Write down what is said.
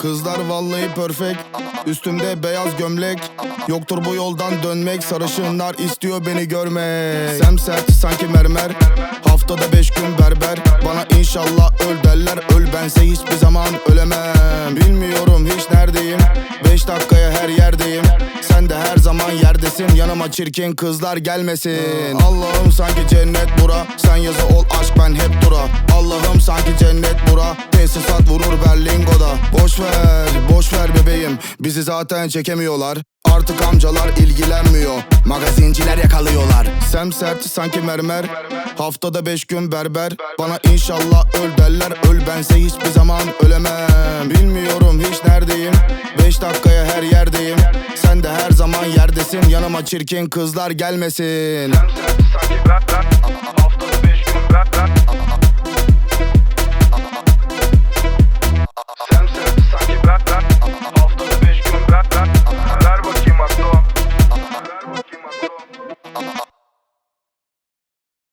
Kızlar vallahi perfect, üstümde beyaz gömlek. Yoktur bu yoldan dönmek, sarışınlar istiyor beni görmek. Semsert sanki mermer, haftada 5 gün berber. Bana inşallah öl derler, öl bense hiçbir zaman ölemem. Bilmiyorum hiç neredeyim, 5 dakikaya her yerdeyim. Sen de her zaman yerdesin, yanıma çirkin kızlar gelmesin. Allah'ım sanki cennet bura, sen yazı ol aşk ben hep dura. Allah'ım sanki cennet bura, tesisat vurur Berlingo'da. Boş ver bebeğim, bizi zaten çekemiyorlar. Artık amcalar ilgilenmiyor, magazinciler yakalıyorlar. Semsert sanki mermer, haftada 5 gün berber. Bana inşallah öl derler, öl bense hiçbir zaman ölemem. Bilmiyorum hiç neredeyim, 5 dakikaya her yerdeyim. Sen de her zaman yerdesin, yanıma çirkin kızlar gelmesin. Semsert sanki mermer,